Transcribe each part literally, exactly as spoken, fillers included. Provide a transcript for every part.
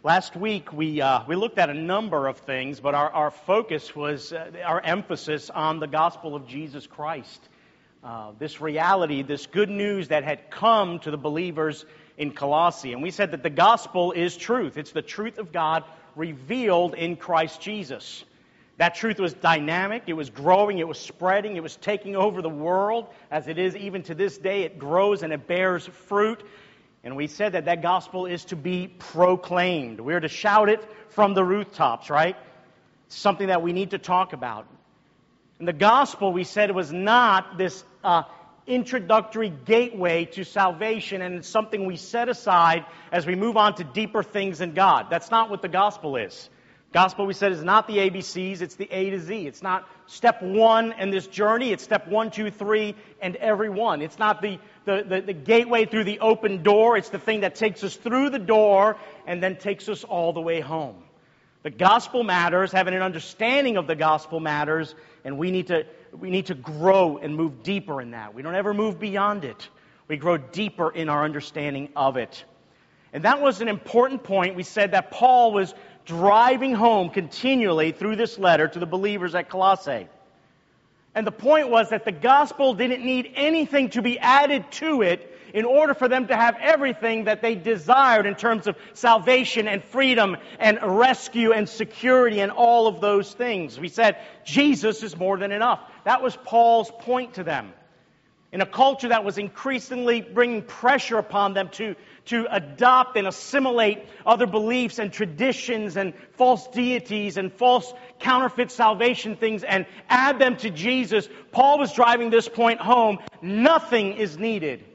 Last week we uh, we looked at a number of things, but our, our focus was, uh, our emphasis on the gospel of Jesus Christ. Uh, this reality, this good news that had come to the believers in Colossae. And we said that the gospel is truth. It's the truth of God revealed in Christ Jesus. That truth was dynamic, it was growing, it was spreading, it was taking over the world, as it is even to this day. It grows and it bears fruit. And we said that that gospel is to be proclaimed. We're to shout it from the rooftops, right? It's something that we need to talk about. And the gospel, we said, was not this uh, introductory gateway to salvation, and it's something we set aside as we move on to deeper things in God. That's not what the gospel is. Gospel, we said, is not the A B Cs, it's the A to Z. It's not step one in this journey, it's step one, two, three, and every one. It's not the, the, the, the gateway through the open door, it's the thing that takes us through the door and then takes us all the way home. The gospel matters, having an understanding of the gospel matters, and we need to we need to grow and move deeper in that. We don't ever move beyond it. We grow deeper in our understanding of it. And that was an important point. We said that Paul was driving home continually through this letter to the believers at Colossae. And the point was that the gospel didn't need anything to be added to it in order for them to have everything that they desired in terms of salvation and freedom and rescue and security and all of those things. We said Jesus is more than enough. That was Paul's point to them. In a culture that was increasingly bringing pressure upon them to, to adopt and assimilate other beliefs and traditions and false deities and false counterfeit salvation things and add them to Jesus, Paul was driving this point home. Nothing is needed.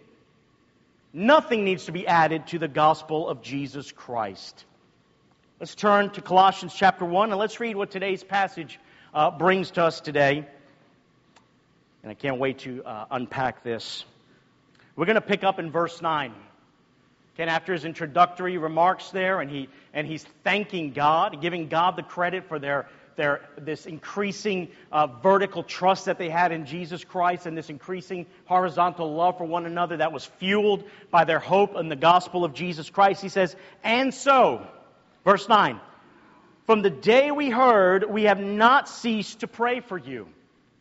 Nothing needs to be added to the gospel of Jesus Christ. Let's turn to Colossians chapter one and let's read what today's passage uh, brings to us today. And I can't wait to uh, unpack this. We're going to pick up in verse nine. Again, after his introductory remarks there, and he and he's thanking God, giving God the credit for their their this increasing uh, vertical trust that they had in Jesus Christ, and this increasing horizontal love for one another that was fueled by their hope in the gospel of Jesus Christ. He says, "And so," verse nine, "from the day we heard, we have not ceased to pray for you,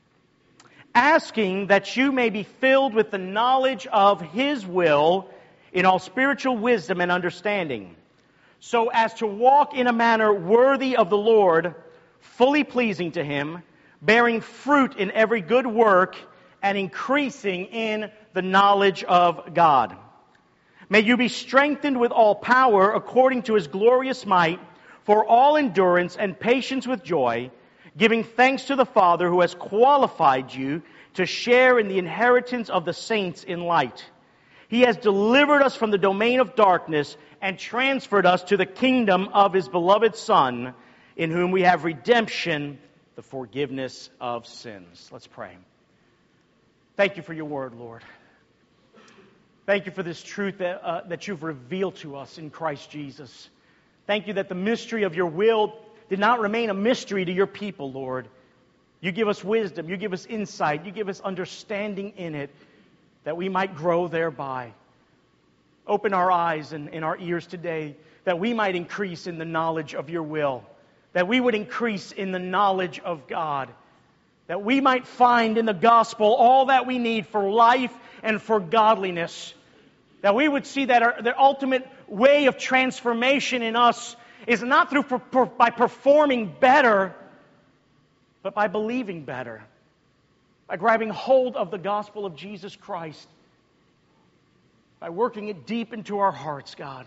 asking that you may be filled with the knowledge of His will in all spiritual wisdom and understanding, so as to walk in a manner worthy of the Lord, fully pleasing to Him, bearing fruit in every good work, and increasing in the knowledge of God. May you be strengthened with all power according to His glorious might, for all endurance and patience with joy, giving thanks to the Father who has qualified you to share in the inheritance of the saints in light. He has delivered us from the domain of darkness and transferred us to the kingdom of His beloved Son, in whom we have redemption, the forgiveness of sins." Let's pray. Thank you for your word, Lord. Thank you for this truth that, uh, that you've revealed to us in Christ Jesus. Thank you that the mystery of your will did not remain a mystery to your people, Lord. You give us wisdom, you give us insight, you give us understanding in it, that we might grow thereby. Open our eyes and, and our ears today, that we might increase in the knowledge of your will, that we would increase in the knowledge of God, that we might find in the gospel all that we need for life and for godliness, that we would see that our, the ultimate way of transformation in us is not through per, per, by performing better, but by believing better, by grabbing hold of the gospel of Jesus Christ, by working it deep into our hearts, God,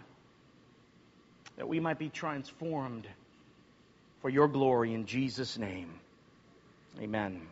that we might be transformed for your glory in Jesus' name. Amen.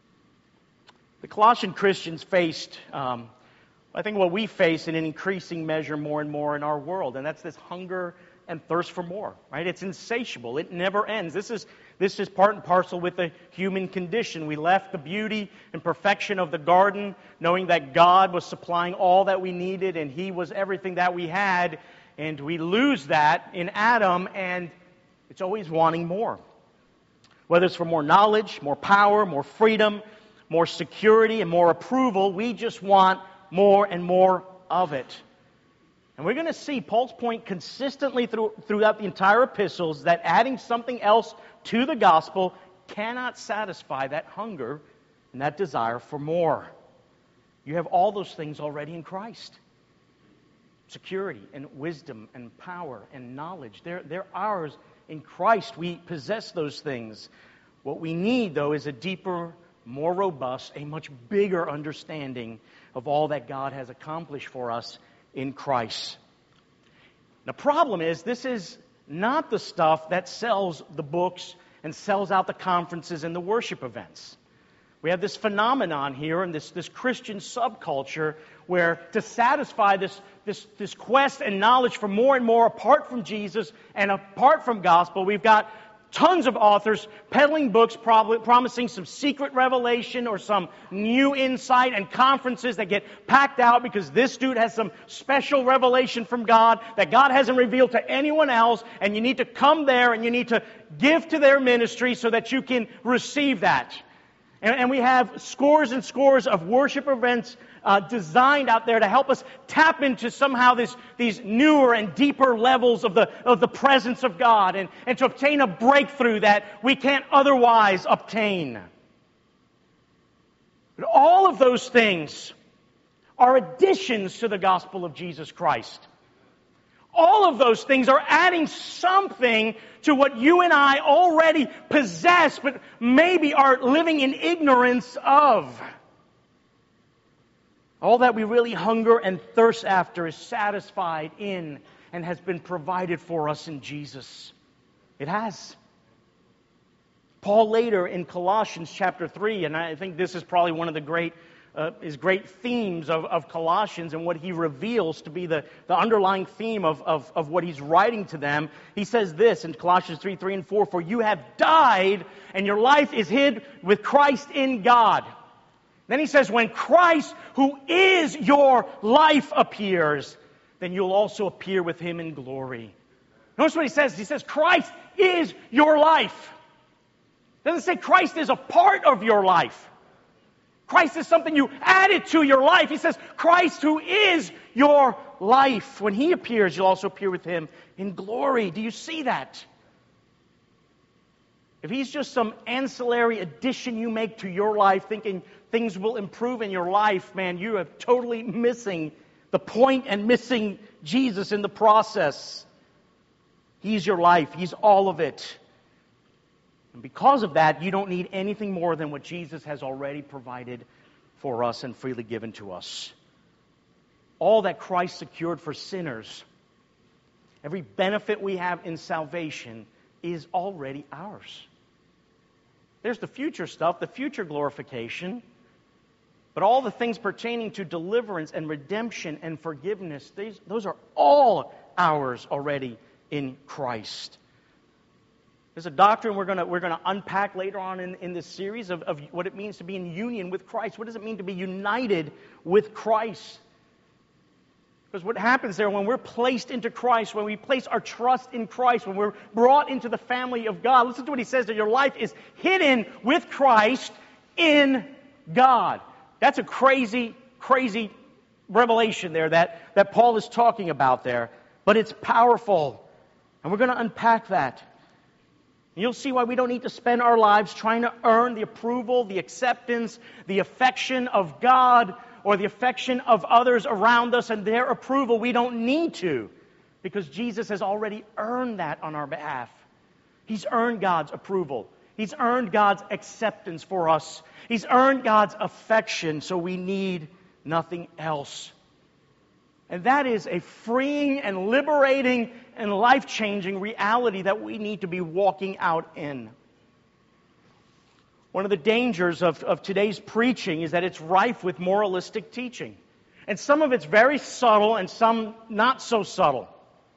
The Colossian Christians faced, um, I think, what we face in an increasing measure more and more in our world, and that's this hunger and thirst for more, right? It's insatiable. It never ends. This is this is part and parcel with the human condition. We left the beauty and perfection of the garden, knowing that God was supplying all that we needed and He was everything that we had, and we lose that in Adam, and it's always wanting more. Whether it's for more knowledge, more power, more freedom, more security, and more approval, we just want more and more of it. And we're going to see Paul's point consistently through, throughout the entire epistles that adding something else to the gospel cannot satisfy that hunger and that desire for more. You have all those things already in Christ. Security and wisdom and power and knowledge. They're, they're ours in Christ. We possess those things. What we need, though, is a deeper, more robust, a much bigger understanding of all that God has accomplished for us in Christ. The problem is, this is not the stuff that sells the books and sells out the conferences and the worship events. We have this phenomenon here in this, this Christian subculture where to satisfy this, this, this quest and knowledge for more and more apart from Jesus and apart from gospel, we've got tons of authors peddling books probably promising some secret revelation or some new insight, and conferences that get packed out because this dude has some special revelation from God that God hasn't revealed to anyone else, and you need to come there and you need to give to their ministry so that you can receive that. And, and we have scores and scores of worship events uh, designed out there to help us tap into somehow this, these newer and deeper levels of the of the presence of God, and, and to obtain a breakthrough that we can't otherwise obtain. But all of those things are additions to the gospel of Jesus Christ. All of those things are adding something to what you and I already possess, but maybe are living in ignorance of. All that we really hunger and thirst after is satisfied in and has been provided for us in Jesus. It has. Paul later in Colossians chapter three, and I think this is probably one of the great Uh, his great themes of, of Colossians and what he reveals to be the, the underlying theme of, of, of what he's writing to them. He says this in Colossians three, three and four, "For you have died, and your life is hid with Christ in God." Then he says, "When Christ, who is your life, appears, then you'll also appear with him in glory." Notice what he says. He says, Christ is your life. It doesn't say Christ is a part of your life. Christ is something you added to your life. He says, Christ who is your life. When he appears, you'll also appear with him in glory. Do you see that? If he's just some ancillary addition you make to your life, thinking things will improve in your life, man, you are totally missing the point and missing Jesus in the process. He's your life. He's all of it. And because of that, you don't need anything more than what Jesus has already provided for us and freely given to us. All that Christ secured for sinners, every benefit we have in salvation is already ours. There's the future stuff, the future glorification, but all the things pertaining to deliverance and redemption and forgiveness, these, those are all ours already in Christ. There's a doctrine we're going to we're going to unpack later on in, in this series of, of what it means to be in union with Christ. What does it mean to be united with Christ? Because what happens there when we're placed into Christ, when we place our trust in Christ, when we're brought into the family of God, listen to what he says, that your life is hidden with Christ in God. That's a crazy, crazy revelation there that, that Paul is talking about there. But it's powerful. And we're going to unpack that. You'll see why we don't need to spend our lives trying to earn the approval, the acceptance, the affection of God or the affection of others around us and their approval. We don't need to, because Jesus has already earned that on our behalf. He's earned God's approval. He's earned God's acceptance for us. He's earned God's affection, so we need nothing else. And that is a freeing and liberating and life-changing reality that we need to be walking out in. One of the dangers of, of today's preaching is that it's rife with moralistic teaching. And some of it's very subtle and some not so subtle.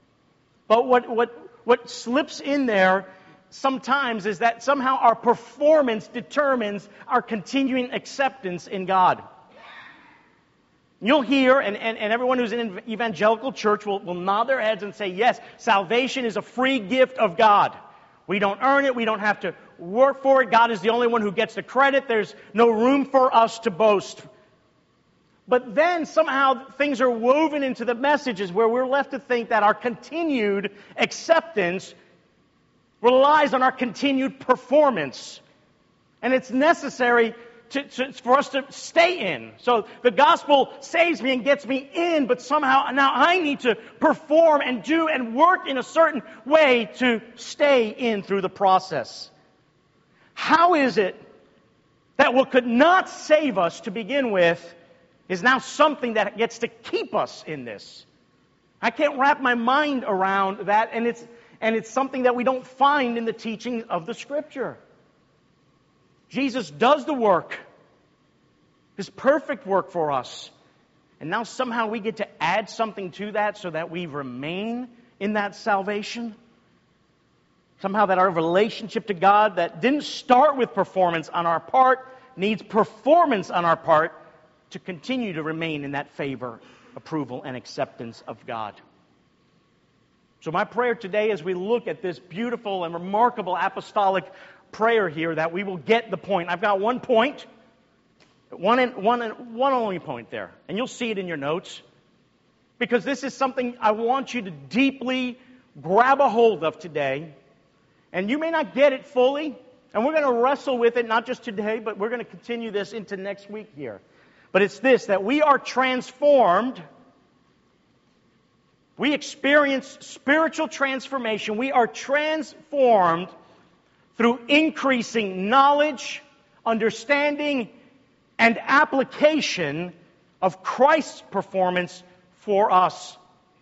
But what, what, what slips in there sometimes is that somehow our performance determines our continuing acceptance in God. You'll hear, and, and, and everyone who's in an evangelical church will, will nod their heads and say, yes, salvation is a free gift of God. We don't earn it. We don't have to work for it. God is the only one who gets the credit. There's no room for us to boast. But then somehow things are woven into the messages where we're left to think that our continued acceptance relies on our continued performance. And it's necessary to, to, for us to stay in. So the gospel saves me and gets me in, but somehow now I need to perform and do and work in a certain way to stay in through the process. How is it that what could not save us to begin with is now something that gets to keep us in this? I can't wrap my mind around that, and it's and it's something that we don't find in the teaching of the Scripture. Jesus does the work, His perfect work for us, and now somehow we get to add something to that so that we remain in that salvation. Somehow that our relationship to God that didn't start with performance on our part needs performance on our part to continue to remain in that favor, approval, and acceptance of God. So my prayer today as we look at this beautiful and remarkable apostolic prayer here, that we will get the point. I've got one point, one, and, one, and, one only point there, and you'll see it in your notes, because this is something I want you to deeply grab a hold of today. And you may not get it fully, and we're going to wrestle with it, not just today, but we're going to continue this into next week here. But it's this, that we are transformed. We experience spiritual transformation. We are transformed through increasing knowledge, understanding, and application of Christ's performance for us.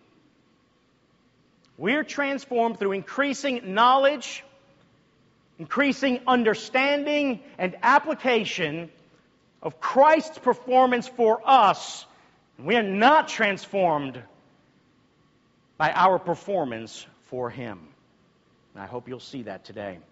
We're transformed through increasing knowledge, increasing understanding, and application of Christ's performance for us. We are not transformed by our performance for Him. And I hope you'll see that today.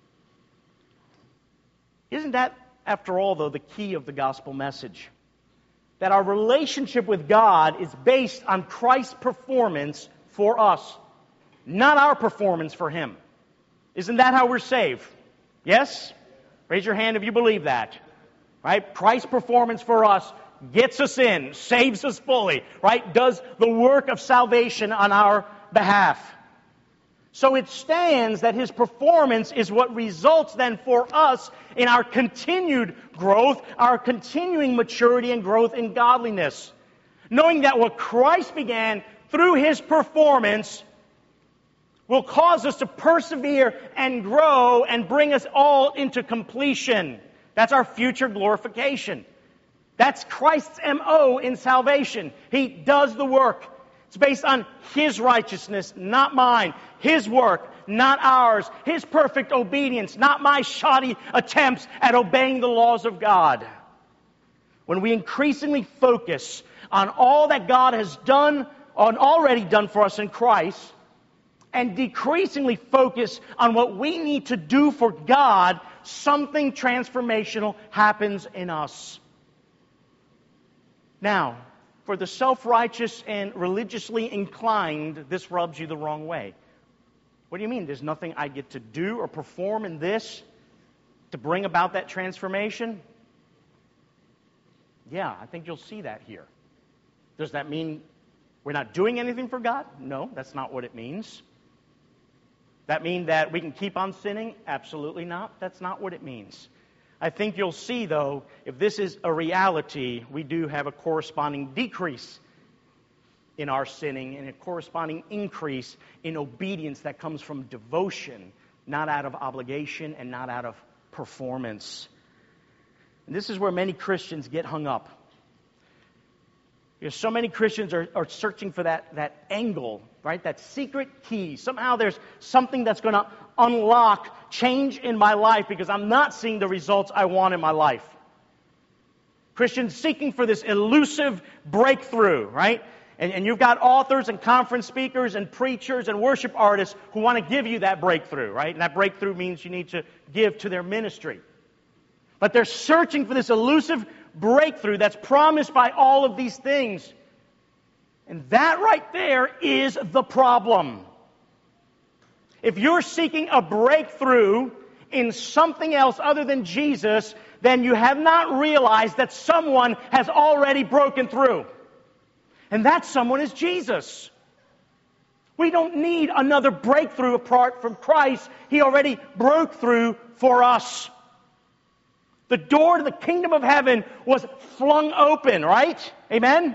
Isn't that, after all, though, the key of the gospel message? That our relationship with God is based on Christ's performance for us, not our performance for Him. Isn't that how we're saved? Yes? Raise your hand if you believe that. Right? Christ's performance for us gets us in, saves us fully, right? Does the work of salvation on our behalf. So it stands that His performance is what results then for us in our continued growth, our continuing maturity and growth in godliness. Knowing that what Christ began through His performance will cause us to persevere and grow and bring us all into completion. That's our future glorification. That's Christ's M O in salvation. He does the work. It's based on His righteousness, not mine. His work, not ours. His perfect obedience, not my shoddy attempts at obeying the laws of God. When we increasingly focus on all that God has done, on already done for us in Christ, and decreasingly focus on what we need to do for God, something transformational happens in us. Now, for the self-righteous and religiously inclined, this rubs you the wrong way. What do you mean? There's nothing I get to do or perform in this to bring about that transformation? Yeah, I think you'll see that here. Does that mean we're not doing anything for God? No, that's not what it means. That mean that we can keep on sinning? Absolutely not. That's not what it means. I think you'll see, though, if this is a reality, we do have a corresponding decrease in our sinning and a corresponding increase in obedience that comes from devotion, not out of obligation and not out of performance. And this is where many Christians get hung up. Because so many Christians are, are searching for that, that angle, right? That secret key. Somehow there's something that's going to unlock change in my life because I'm not seeing the results I want in my life. Christians seeking for this elusive breakthrough, right? And, and you've got authors and conference speakers and preachers and worship artists who want to give you that breakthrough, right? And that breakthrough means you need to give to their ministry. But they're searching for this elusive breakthrough that's promised by all of these things. And that right there is the problem. If you're seeking a breakthrough in something else other than Jesus, then you have not realized that someone has already broken through. And that someone is Jesus. We don't need another breakthrough apart from Christ. He already broke through for us. The door to the kingdom of heaven was flung open, right? Amen?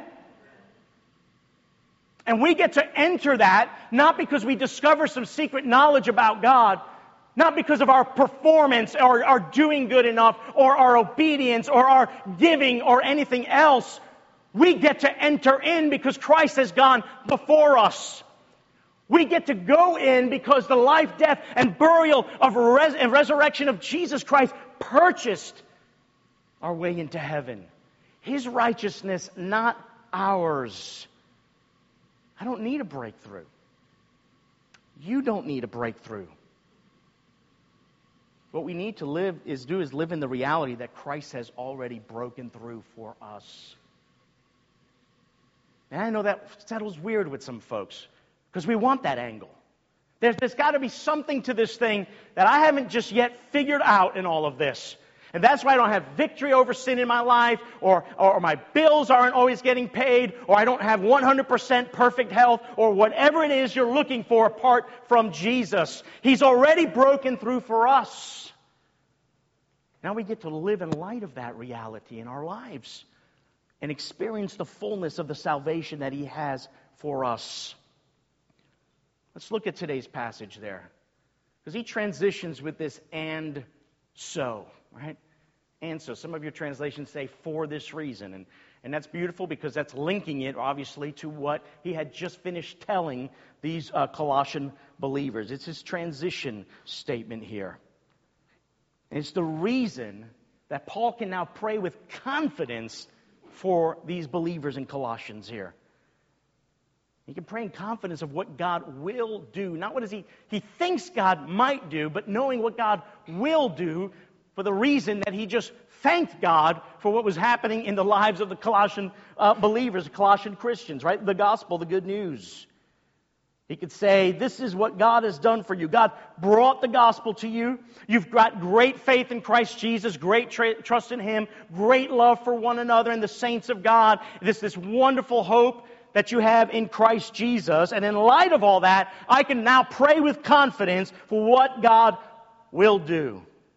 And we get to enter that not because we discover some secret knowledge about God, not because of our performance or our doing good enough or our obedience or our giving or anything else. We get to enter in because Christ has gone before us. We get to go in because the life, death, and burial of res- and resurrection of Jesus Christ purchased our way into heaven. His righteousness, not ours. I don't need a breakthrough. You don't need a breakthrough. What we need to live is do is live in the reality that Christ has already broken through for us. And I know that settles weird with some folks because we want that angle. There's, there's got to be something to this thing that I haven't just yet figured out in all of this. And that's why I don't have victory over sin in my life, or, or my bills aren't always getting paid, or I don't have one hundred percent perfect health, or whatever it is you're looking for apart from Jesus. He's already broken through for us. Now we get to live in light of that reality in our lives and experience the fullness of the salvation that He has for us. Let's look at today's passage there. Because he transitions with this "and so," right? And so. Some of your translations say "for this reason." And, and that's beautiful because that's linking it, obviously, to what he had just finished telling these uh, Colossian believers. It's his transition statement here. And it's the reason that Paul can now pray with confidence for these believers in Colossians here. He can pray in confidence of what God will do. Not what is he, he thinks God might do, but knowing what God will do for the reason that he just thanked God for what was happening in the lives of the Colossian uh, believers, the Colossian Christians, right? The gospel, the good news. He could say, this is what God has done for you. God brought the gospel to you. You've got great faith in Christ Jesus, great tra- trust in Him, great love for one another and the saints of God. This this wonderful hope that you have in Christ Jesus. And in light of all that, I can now pray with confidence for what God will do.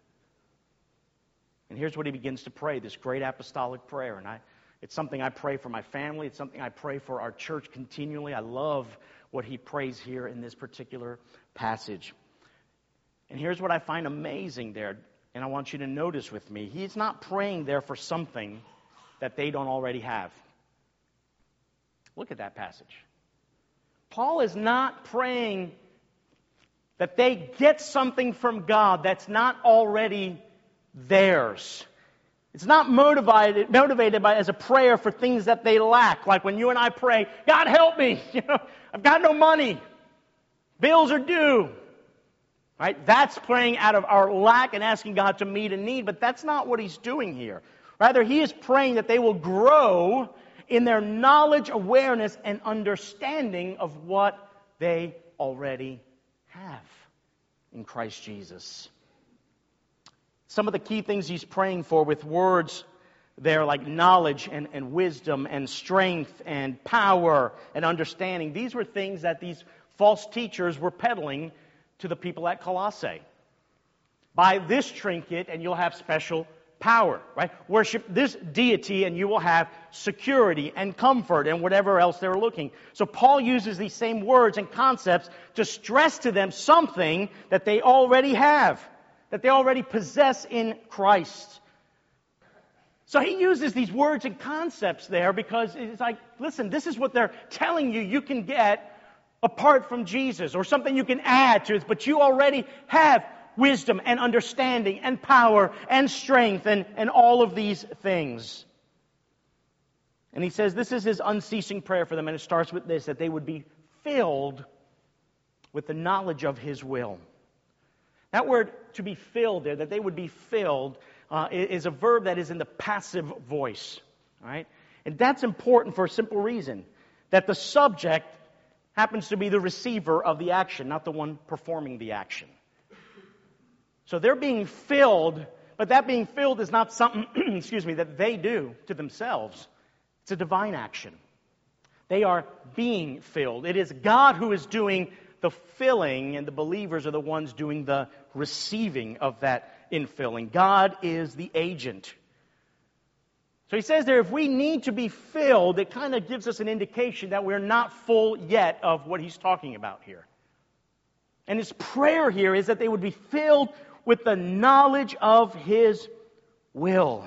And here's what he begins to pray, this great apostolic prayer. And I, it's something I pray for my family. It's something I pray for our church continually. I love what he prays here in this particular passage. And here's what I find amazing there, and I want you to notice with me. He's not praying there for something that they don't already have. Look at that passage. Paul is not praying that they get something from God that's not already theirs. It's not motivated motivated by as a prayer for things that they lack. Like when you and I pray, God help me, you know, I've got no money. Bills are due. Right? That's praying out of our lack and asking God to meet a need, but that's not what he's doing here. Rather, he is praying that they will grow in their knowledge, awareness, and understanding of what they already have in Christ Jesus. Some of the key things he's praying for with words there like knowledge and, and wisdom and strength and power and understanding. These were things that these false teachers were peddling to the people at Colossae. Buy this trinket and you'll have special power, right? Worship this deity and you will have security and comfort and whatever else they're looking. So Paul uses these same words and concepts to stress to them something that they already have, that they already possess in Christ. So he uses these words and concepts there because it's like, listen, this is what they're telling you you can get apart from Jesus, or something you can add to it, but you already have wisdom and understanding and power and strength and, and all of these things. And he says this is his unceasing prayer for them, and it starts with this, that they would be filled with the knowledge of his will. That word, to be filled there, that they would be filled, uh, is a verb that is in the passive voice. All right? And that's important for a simple reason, that the subject happens to be the receiver of the action, not the one performing the action. So they're being filled But that being filled is not something, excuse me, that they do to themselves. It's a divine action. They are being filled. It is God who is doing the filling, and the believers are the ones doing the receiving of that infilling. God is the agent. So he says there, if we need to be filled, it kind of gives us an indication that we're not full yet of what he's talking about here. And his prayer here is that they would be filled with the knowledge of his will.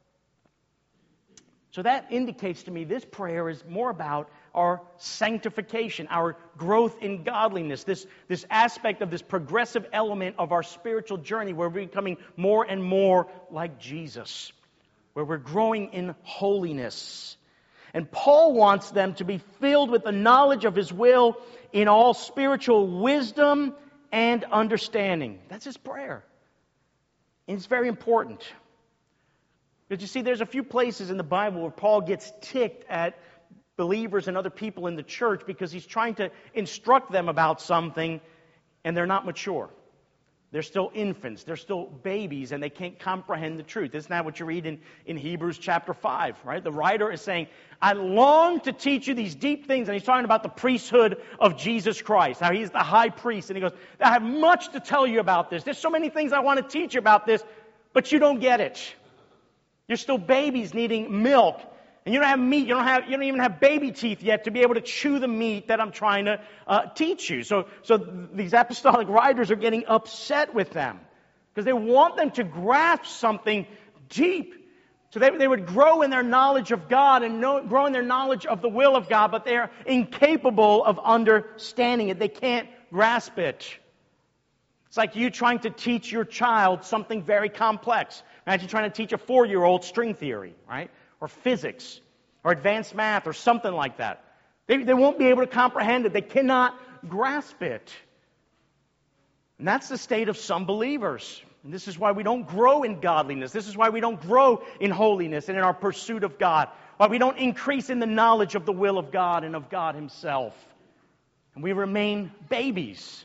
So that indicates to me this prayer is more about our sanctification, our growth in godliness, this, this aspect of this progressive element of our spiritual journey where we're becoming more and more like Jesus, where we're growing in holiness. And Paul wants them to be filled with the knowledge of his will in all spiritual wisdom and understanding. That's his prayer. And it's very important. But you see, there's a few places in the Bible where Paul gets ticked at believers and other people in the church because he's trying to instruct them about something and they're not mature. They're still infants. They're still babies, and they can't comprehend the truth. Isn't that what you read in, in Hebrews chapter five, right? The writer is saying, I long to teach you these deep things. And he's talking about the priesthood of Jesus Christ, how he's the high priest. And he goes, I have much to tell you about this. There's so many things I want to teach you about this, but you don't get it. You're still babies needing milk. And you don't have meat, you don't have, you don't even have baby teeth yet to be able to chew the meat that I'm trying to uh, teach you. So, so these apostolic writers are getting upset with them because they want them to grasp something deep. So they, they would grow in their knowledge of God and know, grow in their knowledge of the will of God, but they are incapable of understanding it. They can't grasp it. It's like you trying to teach your child something very complex. Imagine trying to teach a four-year-old string theory, right? Or physics, or advanced math, or something like that. They, they won't be able to comprehend it. They cannot grasp it. And that's the state of some believers. And this is why we don't grow in godliness. This is why we don't grow in holiness and in our pursuit of God. Why we don't increase in the knowledge of the will of God and of God himself. And we remain babies.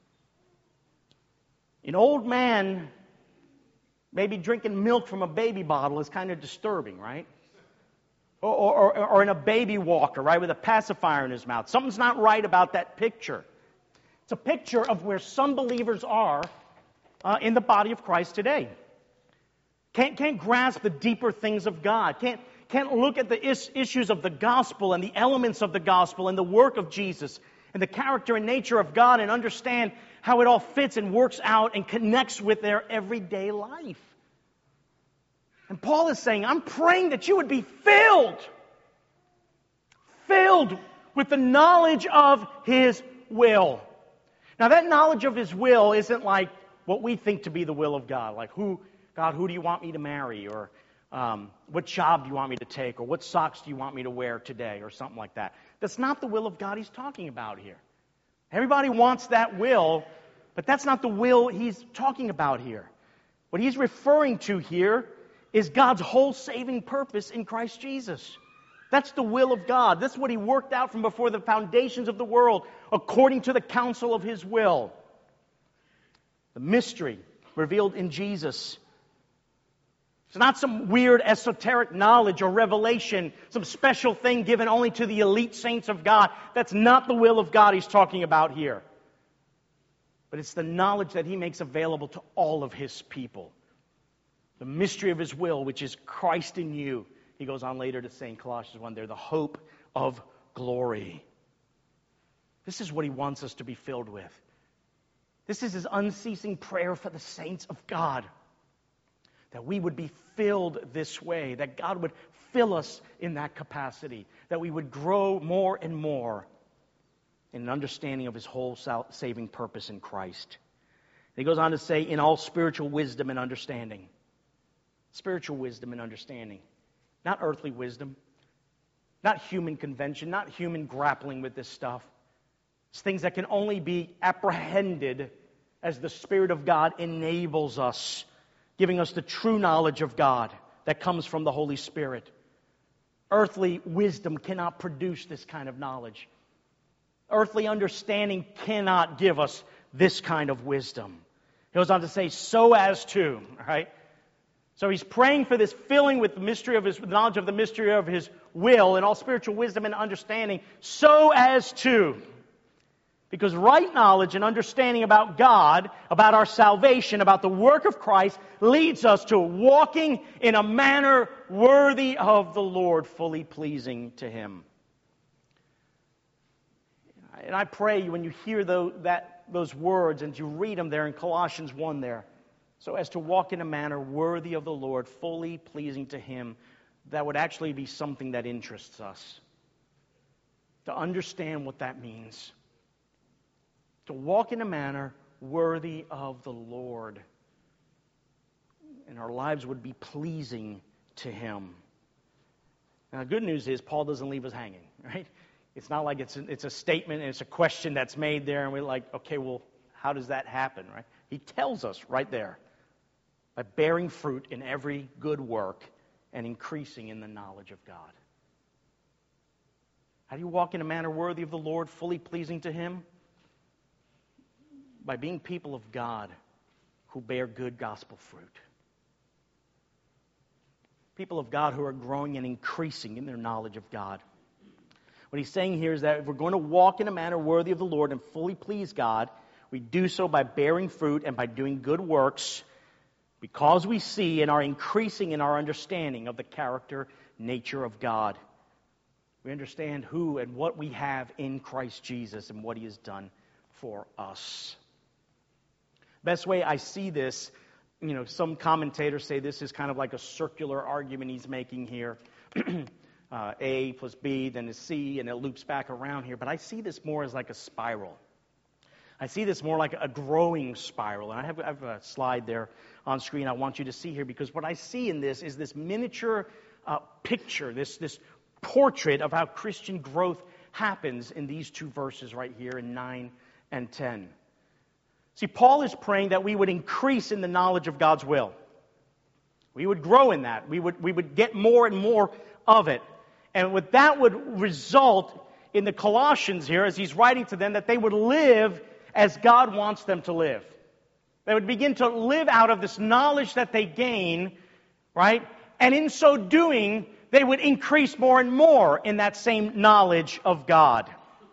An old man maybe drinking milk from a baby bottle is kind of disturbing, right? Or, or, or in a baby walker, right, with a pacifier in his mouth. Something's not right about that picture. It's a picture of where some believers are uh, in the body of Christ today. Can't, can't grasp the deeper things of God. Can't, can't look at the is, issues of the gospel and the elements of the gospel and the work of Jesus and the character and nature of God and understand how it all fits and works out and connects with their everyday life. And Paul is saying, I'm praying that you would be filled, filled with the knowledge of his will. Now that knowledge of his will isn't like what we think to be the will of God. Like, who, God, who do you want me to marry? Or um, what job do you want me to take? Or what socks do you want me to wear today? Or something like that. That's not the will of God he's talking about here. Everybody wants that will, but that's not the will he's talking about here. What he's referring to here is God's whole saving purpose in Christ Jesus. That's the will of God. That's what he worked out from before the foundations of the world, according to the counsel of his will. The mystery revealed in Jesus. It's not some weird esoteric knowledge or revelation, some special thing given only to the elite saints of God. That's not the will of God he's talking about here. But it's the knowledge that he makes available to all of his people. The mystery of his will, which is Christ in you. He goes on later to say in Colossians one, they're the hope of glory. This is what he wants us to be filled with. This is his unceasing prayer for the saints of God. That we would be filled this way. That God would fill us in that capacity. That we would grow more and more in an understanding of his whole saving purpose in Christ. And he goes on to say, in all spiritual wisdom and understanding. Spiritual wisdom and understanding. Not earthly wisdom. Not human convention. Not human grappling with this stuff. It's things that can only be apprehended as the Spirit of God enables us, giving us the true knowledge of God that comes from the Holy Spirit. Earthly wisdom cannot produce this kind of knowledge. Earthly understanding cannot give us this kind of wisdom. He goes on to say, so as to, right? So he's praying for this filling with the mystery of his the knowledge of the mystery of his will and all spiritual wisdom and understanding, so as to. Because right knowledge and understanding about God, about our salvation, about the work of Christ, leads us to walking in a manner worthy of the Lord, fully pleasing to Him. And I pray when you hear those, that, those words and you read them there in Colossians one there, so as to walk in a manner worthy of the Lord, fully pleasing to Him, that would actually be something that interests us. To understand what that means. To walk in a manner worthy of the Lord. And our lives would be pleasing to Him. Now, the good news is Paul doesn't leave us hanging, right? It's not like it's a, it's a statement and it's a question that's made there and we're like, okay, well, how does that happen, right? He tells us right there. By bearing fruit in every good work and increasing in the knowledge of God. How do you walk in a manner worthy of the Lord, fully pleasing to Him? By being people of God who bear good gospel fruit. People of God who are growing and increasing in their knowledge of God. What he's saying here is that if we're going to walk in a manner worthy of the Lord and fully please God, we do so by bearing fruit and by doing good works, because we see and are increasing in our understanding of the character, nature of God. We understand who and what we have in Christ Jesus and what He has done for us. Best way I see this, you know, some commentators say this is kind of like a circular argument he's making here. uh, A plus B, then a C, and it loops back around here. But I see this more as like a spiral. I see this more like a growing spiral. And I have, I have a slide there on screen I want you to see here, because what I see in this is this miniature uh, picture, this, this portrait of how Christian growth happens in these two verses right here in nine and ten. See, Paul is praying that we would increase in the knowledge of God's will. We would grow in that. We would, we would get more and more of it. And what that would result in the Colossians here, as he's writing to them, that they would live as God wants them to live. They would begin to live out of this knowledge that they gain, right? And in so doing, they would increase more and more in that same knowledge of God.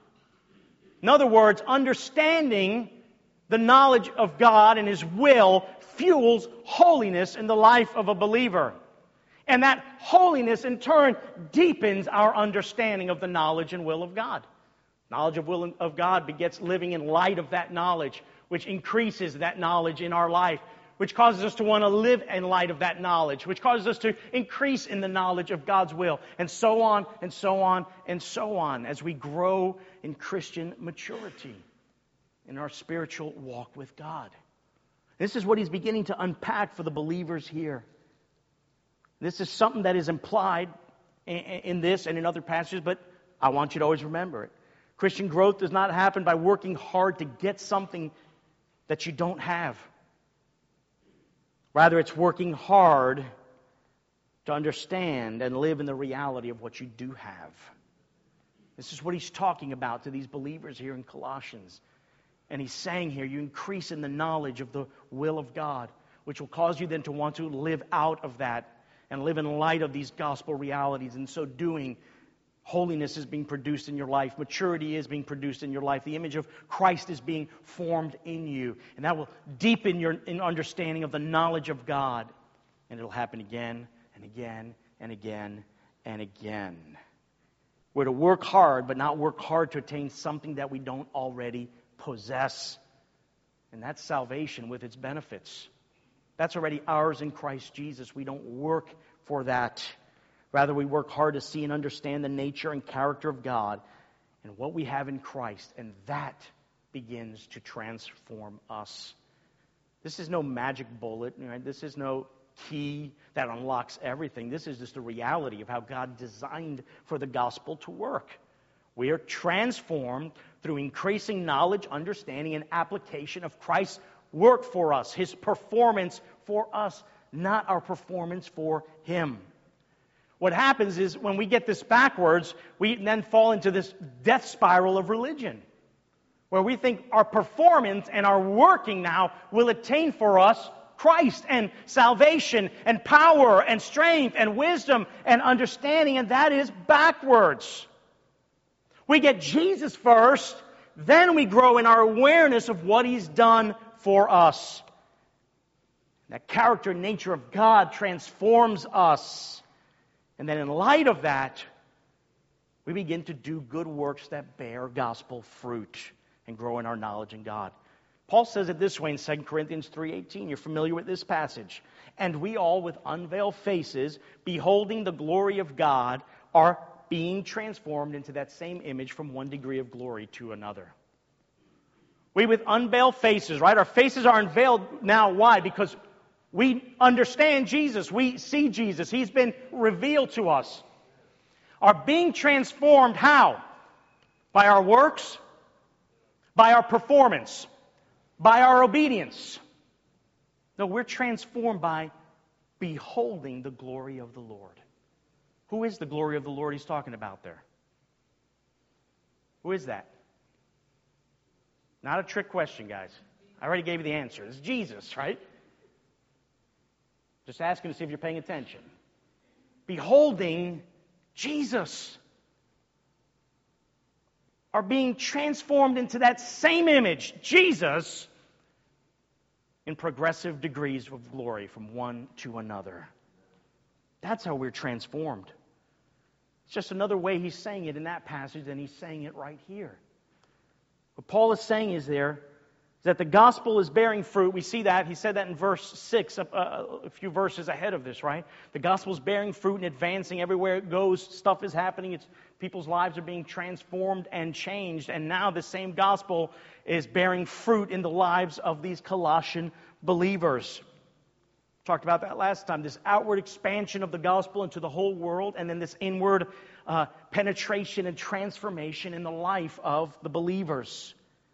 In other words, understanding the knowledge of God and His will fuels holiness in the life of a believer. And that holiness, in turn, deepens our understanding of the knowledge and will of God. Knowledge of will of God begets living in light of that knowledge, which increases that knowledge in our life, which causes us to want to live in light of that knowledge, which causes us to increase in the knowledge of God's will, and so on, and so on, and so on, as we grow in Christian maturity, in our spiritual walk with God. This is what he's beginning to unpack for the believers here. This is something that is implied in this and in other passages, but I want you to always remember it. Christian growth does not happen by working hard to get something that you don't have. Rather, it's working hard to understand and live in the reality of what you do have. This is what he's talking about to these believers here in Colossians. And he's saying here, you increase in the knowledge of the will of God, which will cause you then to want to live out of that and live in light of these gospel realities. In so doing, holiness is being produced in your life. Maturity is being produced in your life. The image of Christ is being formed in you. And that will deepen your understanding of the knowledge of God. And it'll happen again and again and again and again. We're to work hard, but not work hard to attain something that we don't already possess. And that's salvation with its benefits. That's already ours in Christ Jesus. We don't work for that. Rather, we work hard to see and understand the nature and character of God and what we have in Christ. And that begins to transform us. This is no magic bullet. Right? This is no key that unlocks everything. This is just the reality of how God designed for the gospel to work. We are transformed through increasing knowledge, understanding, and application of Christ's work for us, His performance for us, not our performance for Him. What happens is when we get this backwards, we then fall into this death spiral of religion, where we think our performance and our working now will attain for us Christ and salvation and power and strength and wisdom and understanding, and that is backwards. We get Jesus first, then we grow in our awareness of what He's done for us. That character and nature of God transforms us. And then in light of that, we begin to do good works that bear gospel fruit and grow in our knowledge in God. Paul says it this way in Second Corinthians three eighteen. You're familiar with this passage. And we all with unveiled faces, beholding the glory of God, are being transformed into that same image from one degree of glory to another. We with unveiled faces, right? Our faces are unveiled now. Why? Because we understand Jesus. We see Jesus. He's been revealed to us. Are being transformed how? By our works? By our performance? By our obedience? No, we're transformed by beholding the glory of the Lord. Who is the glory of the Lord he's talking about there? Who is that? Not a trick question, guys. I already gave you the answer. It's Jesus, right? Just asking to see if you're paying attention. Beholding Jesus. Are being transformed into that same image, Jesus, in progressive degrees of glory from one to another. That's how we're transformed. It's just another way he's saying it in that passage than he's saying it right here. What Paul is saying is there is that the gospel is bearing fruit. We see that. He said that in verse six, uh, a few verses ahead of this, right? The gospel is bearing fruit and advancing everywhere it goes. Stuff is happening. It's, people's lives are being transformed and changed. And now the same gospel is bearing fruit in the lives of these Colossian believers. Talked about that last time. This outward expansion of the gospel into the whole world, and then this inward uh, penetration and transformation in the life of the believers.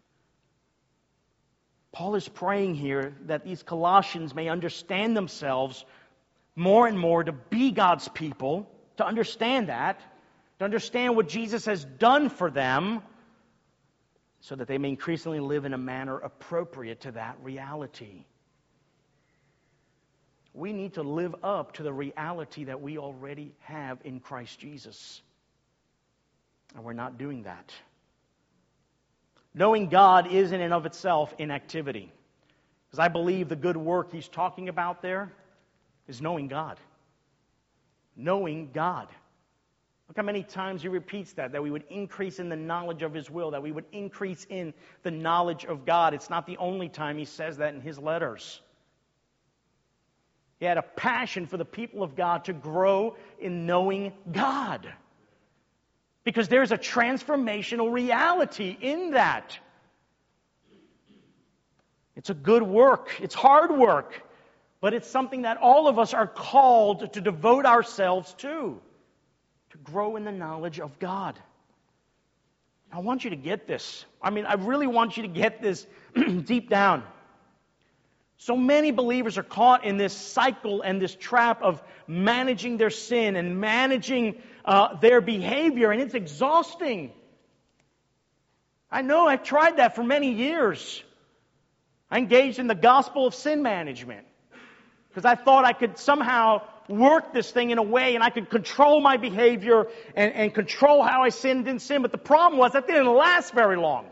Paul is praying here that these Colossians may understand themselves more and more to be God's people, to understand that, to understand what Jesus has done for them, so that they may increasingly live in a manner appropriate to that reality. We need to live up to the reality that we already have in Christ Jesus. And we're not doing that. Knowing God is in and of itself inactivity. Because I believe the good work he's talking about there is knowing God. Knowing God. Look how many times he repeats that, that we would increase in the knowledge of his will, that we would increase in the knowledge of God. It's not the only time he says that in his letters. He had a passion for the people of God to grow in knowing God. Because there's a transformational reality in that. It's a good work. It's hard work. But it's something that all of us are called to devote ourselves to. To grow in the knowledge of God. I want you to get this. I mean, I really want you to get this deep down. So many believers are caught in this cycle and this trap of managing their sin and managing uh, their behavior, and it's exhausting. I know, I've tried that for many years. I engaged in the gospel of sin management because I thought I could somehow work this thing in a way and I could control my behavior and, and control how I sinned and sin. But the problem was that didn't last very long.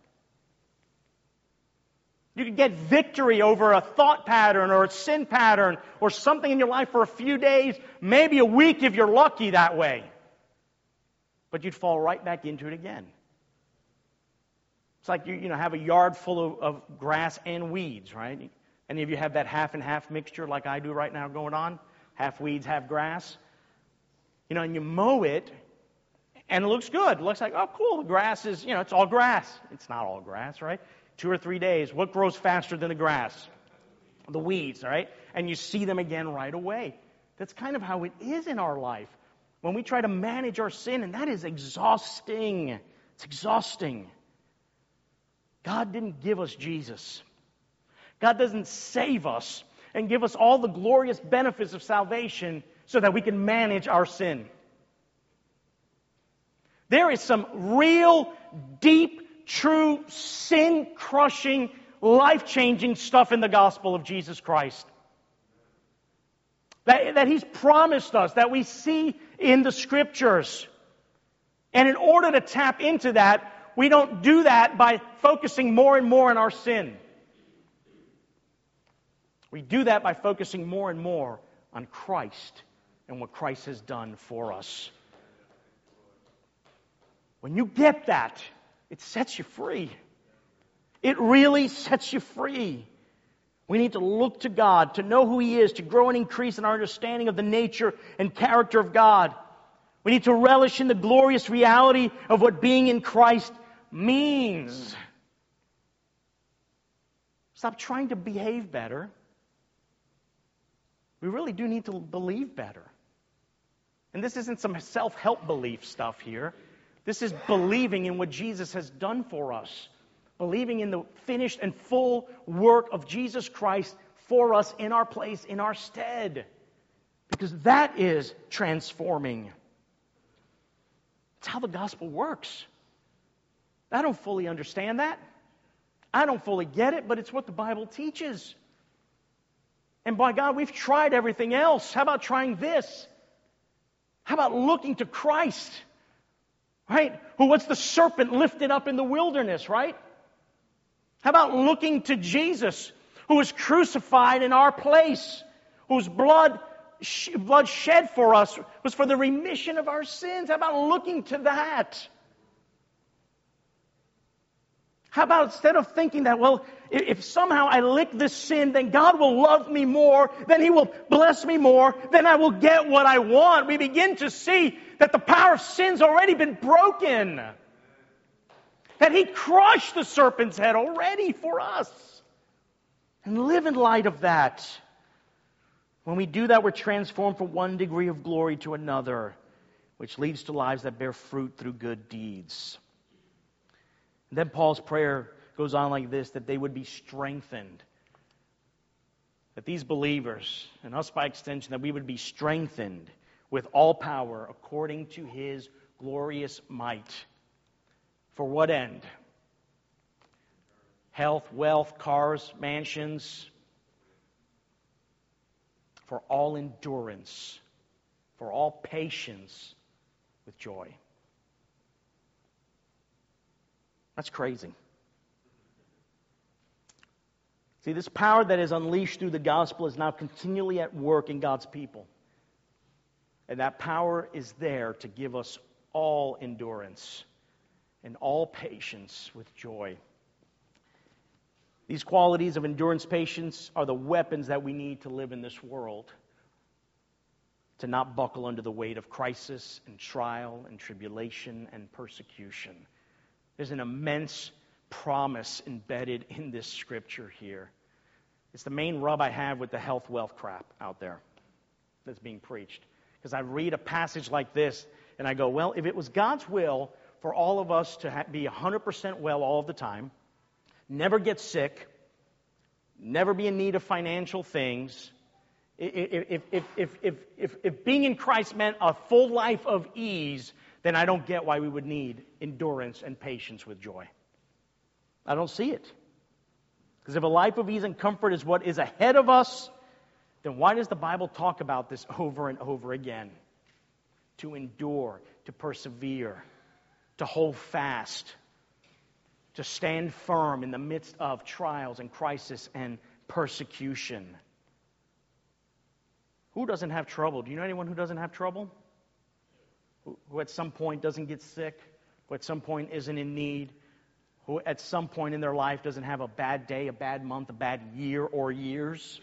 You could get victory over a thought pattern or a sin pattern or something in your life for a few days, maybe a week if you're lucky that way. But you'd fall right back into it again. It's like you, you know, have a yard full of, of grass and weeds, right? Any of you have that half and half mixture like I do right now going on? Half weeds, half grass. You know, and you mow it, and it looks good. It looks like, oh, cool, the grass is, you know, it's all grass. It's not all grass, right? Two or three days, what grows faster than the grass? The weeds, all right? And you see them again right away. That's kind of how it is in our life. When we try to manage our sin, and that is exhausting. It's exhausting. God didn't give us Jesus. God doesn't save us and give us all the glorious benefits of salvation so that we can manage our sin. There is some real, deep, true, sin-crushing life-changing stuff in the gospel of Jesus Christ. That, that He's promised us, that we see in the Scriptures. And in order to tap into that, we don't do that by focusing more and more on our sin. We do that by focusing more and more on Christ and what Christ has done for us. When you get that, it sets you free. It really sets you free. We need to look to God, to know who He is, to grow and increase in our understanding of the nature and character of God. We need to relish in the glorious reality of what being in Christ means. Stop trying to behave better. We really do need to believe better. And this isn't some self-help belief stuff here. This is believing in what Jesus has done for us. Believing in the finished and full work of Jesus Christ for us in our place, in our stead. Because that is transforming. It's how the gospel works. I don't fully understand that. I don't fully get it, but it's what the Bible teaches. And by God, we've tried everything else. How about trying this? How about looking to Christ? Right? Who was the serpent lifted up in the wilderness, right? How about looking to Jesus, who was crucified in our place, whose blood, blood shed for us was for the remission of our sins? How about looking to that? How about instead of thinking that, well, if somehow I lick this sin, then God will love me more, then He will bless me more, then I will get what I want. We begin to see that the power of sin's already been broken. That He crushed the serpent's head already for us. And live in light of that. When we do that, we're transformed from one degree of glory to another, which leads to lives that bear fruit through good deeds. And then Paul's prayer goes on like this, that they would be strengthened. That these believers, and us by extension, that we would be strengthened with all power according to His glorious might. For what end? Health, wealth, cars, mansions. For all endurance. For all patience with joy. That's crazy. See, this power that is unleashed through the gospel is now continually at work in God's people. And that power is there to give us all endurance and all patience with joy. These qualities of endurance, patience are the weapons that we need to live in this world. To not buckle under the weight of crisis and trial and tribulation and persecution. There's an immense promise embedded in this scripture here. It's the main rub I have with the health, wealth crap out there that's being preached. Because I read a passage like this and I go, well, if it was God's will for all of us to ha- be one hundred percent well all of the time, never get sick, never be in need of financial things, if, if, if, if, if, if being in Christ meant a full life of ease, then I don't get why we would need endurance and patience with joy. I don't see it. Because if a life of ease and comfort is what is ahead of us, then why does the Bible talk about this over and over again? To endure, to persevere, to hold fast, to stand firm in the midst of trials and crisis and persecution. Who doesn't have trouble? Do you know anyone who doesn't have trouble? Who at some point doesn't get sick, who at some point isn't in need, who at some point in their life doesn't have a bad day, a bad month, a bad year or years.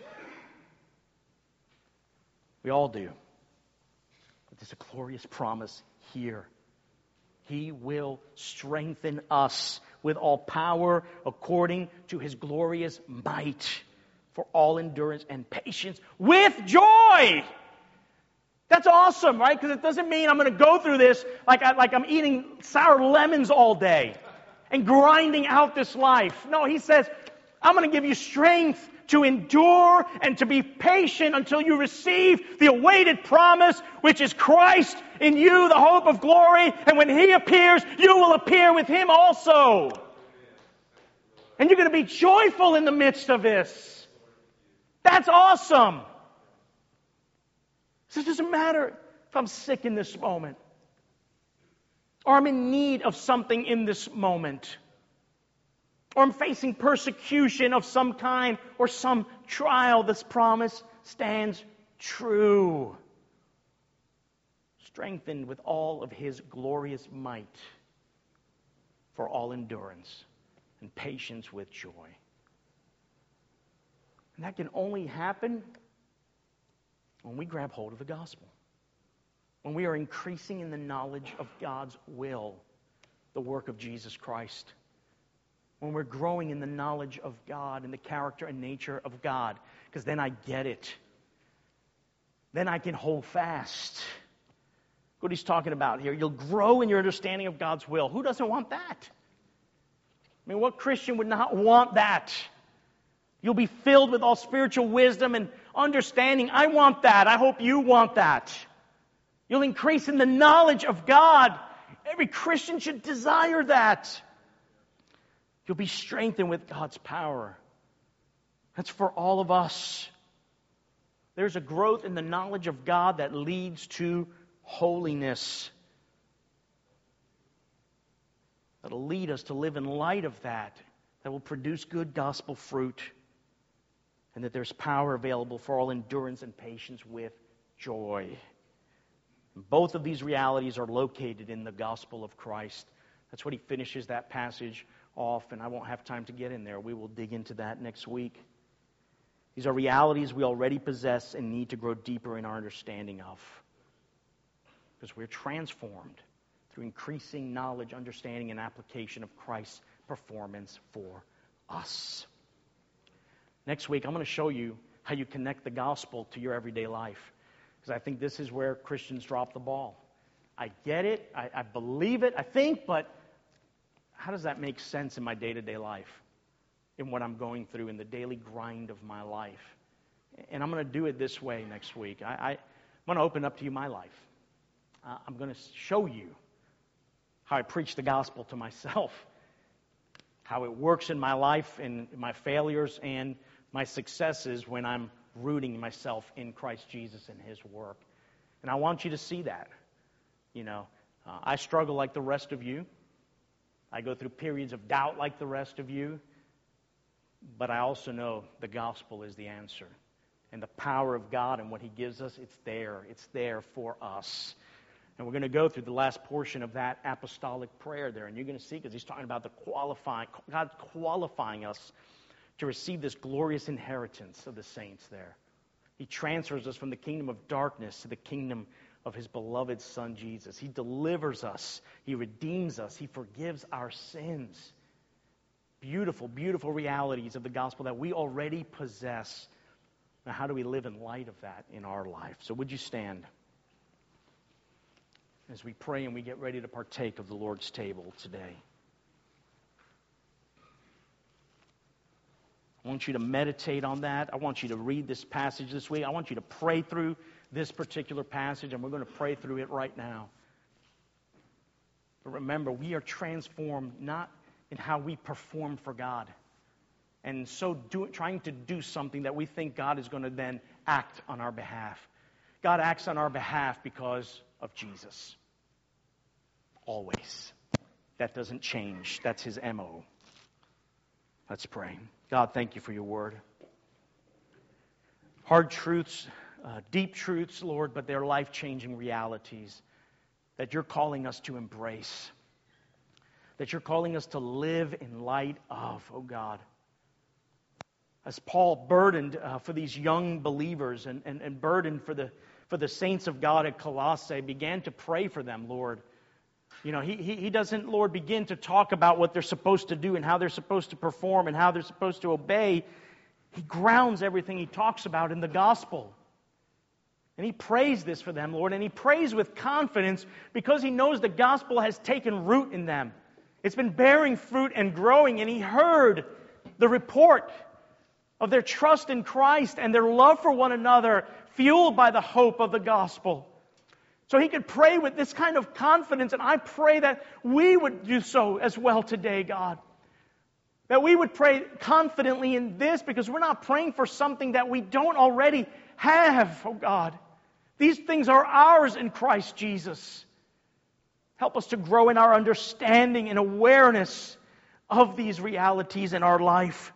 We all do. But there's a glorious promise here. He will strengthen us with all power according to His glorious might for all endurance and patience with joy. That's awesome, right? Because it doesn't mean I'm going to go through this like, I, like I'm eating sour lemons all day and grinding out this life. No, He says, I'm going to give you strength to endure and to be patient until you receive the awaited promise, which is Christ in you, the hope of glory. And when He appears, you will appear with Him also. And you're going to be joyful in the midst of this. That's awesome. So it doesn't matter if I'm sick in this moment, or I'm in need of something in this moment, or I'm facing persecution of some kind or some trial. This promise stands true. Strengthened with all of His glorious might for all endurance and patience with joy. And that can only happen when we grab hold of the gospel. When we are increasing in the knowledge of God's will, the work of Jesus Christ. When we're growing in the knowledge of God and the character and nature of God. Because then I get it. Then I can hold fast. What he's talking about here. You'll grow in your understanding of God's will. Who doesn't want that? I mean, what Christian would not want that? You'll be filled with all spiritual wisdom and understanding. I want that. I hope you want that. You'll increase in the knowledge of God. Every Christian should desire that. You'll be strengthened with God's power. That's for all of us. There's a growth in the knowledge of God that leads to holiness. That'll lead us to live in light of that. That will produce good gospel fruit. And that there's power available for all endurance and patience with joy. And both of these realities are located in the gospel of Christ. That's what he finishes that passage off, and I won't have time to get in there. We will dig into that next week. These are realities we already possess and need to grow deeper in our understanding of. Because we're transformed through increasing knowledge, understanding, and application of Christ's performance for us. Next week, I'm going to show you how you connect the gospel to your everyday life. Because I think this is where Christians drop the ball. I get it, I, I believe it, I think, but how does that make sense in my day-to-day life? In what I'm going through, in the daily grind of my life? And I'm going to do it this way next week. I, I, I'm going to open up to you my life. Uh, I'm going to show you how I preach the gospel to myself. How it works in my life, in my failures and my successes when I'm rooting myself in Christ Jesus and His work. And I want you to see that. You know, uh, I struggle like the rest of you. I go through periods of doubt like the rest of you. But I also know the gospel is the answer. And the power of God and what He gives us, it's there. It's there for us. And we're going to go through the last portion of that apostolic prayer there. And you're going to see, because he's talking about the qualifying, God qualifying us to receive this glorious inheritance of the saints there. He transfers us from the kingdom of darkness to the kingdom of His beloved Son, Jesus. He delivers us. He redeems us. He forgives our sins. Beautiful, beautiful realities of the gospel that we already possess. Now, how do we live in light of that in our life? So would you stand as we pray and we get ready to partake of the Lord's table today? I want you to meditate on that. I want you to read this passage this week. I want you to pray through this particular passage, and we're going to pray through it right now. But remember, we are transformed not in how we perform for God, and so do, trying to do something that we think God is going to then act on our behalf. God acts on our behalf because of Jesus. Always. That doesn't change. That's His M O. Let's pray. God, thank You for Your word. Hard truths, uh, deep truths, Lord, but they're life-changing realities that You're calling us to embrace. That You're calling us to live in light of, oh God. As Paul burdened uh, for these young believers and, and, and burdened for the, for the saints of God at Colossae, began to pray for them, Lord. You know, he, he, he doesn't, Lord, begin to talk about what they're supposed to do and how they're supposed to perform and how they're supposed to obey. He grounds everything he talks about in the gospel. And he prays this for them, Lord, and he prays with confidence because he knows the gospel has taken root in them. It's been bearing fruit and growing, and he heard the report of their trust in Christ and their love for one another, fueled by the hope of the gospel. So he could pray with this kind of confidence, and I pray that we would do so as well today, God. That we would pray confidently in this because we're not praying for something that we don't already have, oh God. These things are ours in Christ Jesus. Help us to grow in our understanding and awareness of these realities in our life.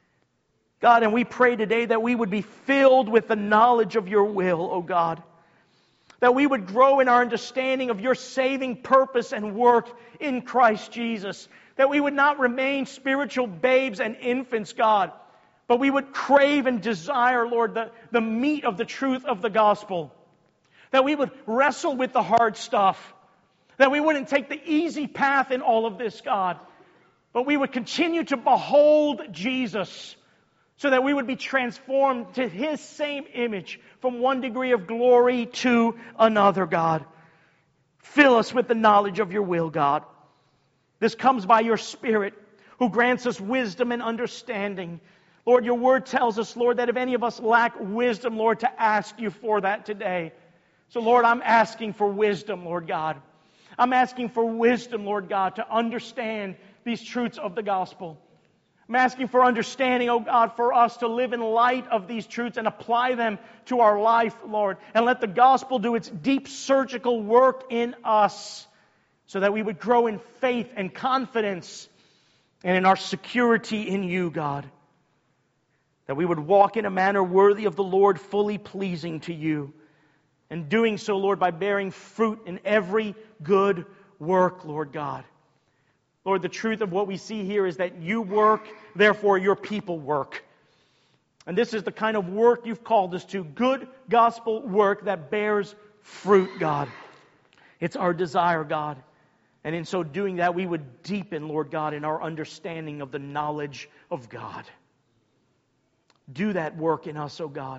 God, and we pray today that we would be filled with the knowledge of your will, oh God. That we would grow in our understanding of your saving purpose and work in Christ Jesus. That we would not remain spiritual babes and infants, God, but we would crave and desire, Lord, the, the meat of the truth of the gospel. That we would wrestle with the hard stuff. That we wouldn't take the easy path in all of this, God, but we would continue to behold Jesus so that we would be transformed to His same image from one degree of glory to another, God. Fill us with the knowledge of your will, God. This comes by your Spirit who grants us wisdom and understanding. Lord, your word tells us, Lord, that if any of us lack wisdom, Lord, to ask you for that today. So, Lord, I'm asking for wisdom, Lord God. I'm asking for wisdom, Lord God, to understand these truths of the gospel. I'm asking for understanding, oh God, for us to live in light of these truths and apply them to our life, Lord. And let the gospel do its deep surgical work in us so that we would grow in faith and confidence and in our security in you, God. That we would walk in a manner worthy of the Lord, fully pleasing to you. And doing so, Lord, by bearing fruit in every good work, Lord God. Lord, the truth of what we see here is that you work, therefore your people work. And this is the kind of work you've called us to. Good gospel work that bears fruit, God. It's our desire, God. And in so doing that, we would deepen, Lord God, in our understanding of the knowledge of God. Do that work in us, oh God.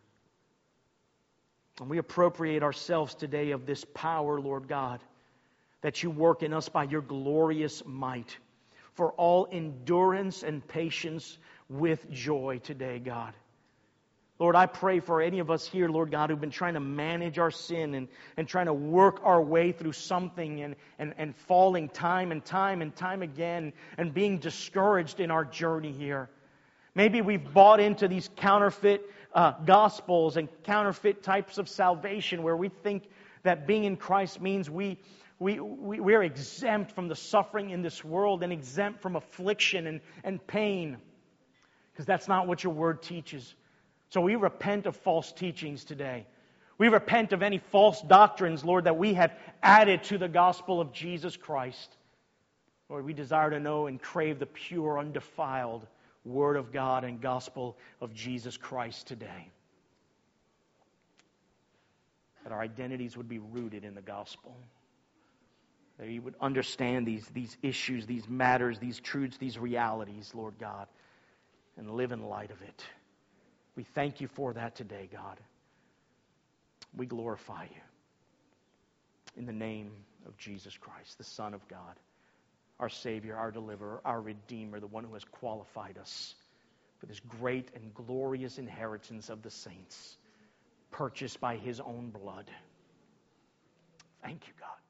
And we appropriate ourselves today of this power, Lord God, that you work in us by your glorious might for all endurance and patience with joy today, God. Lord, I pray for any of us here, Lord God, who've been trying to manage our sin and, and trying to work our way through something and, and, and falling time and time and time again and being discouraged in our journey here. Maybe we've bought into these counterfeit uh, gospels and counterfeit types of salvation where we think that being in Christ means we, we, we, we're exempt from the suffering in this world and exempt from affliction and, and pain. Because that's not what your word teaches. So we repent of false teachings today. We repent of any false doctrines, Lord, that we have added to the gospel of Jesus Christ. Lord, we desire to know and crave the pure, undefiled Word of God and gospel of Jesus Christ today. That our identities would be rooted in the gospel. That we would understand these, these issues, these matters, these truths, these realities, Lord God, and live in light of it. We thank you for that today, God. We glorify you. In the name of Jesus Christ, the Son of God, our Savior, our Deliverer, our Redeemer, the one who has qualified us for this great and glorious inheritance of the saints, purchased by His own blood. Thank you, God.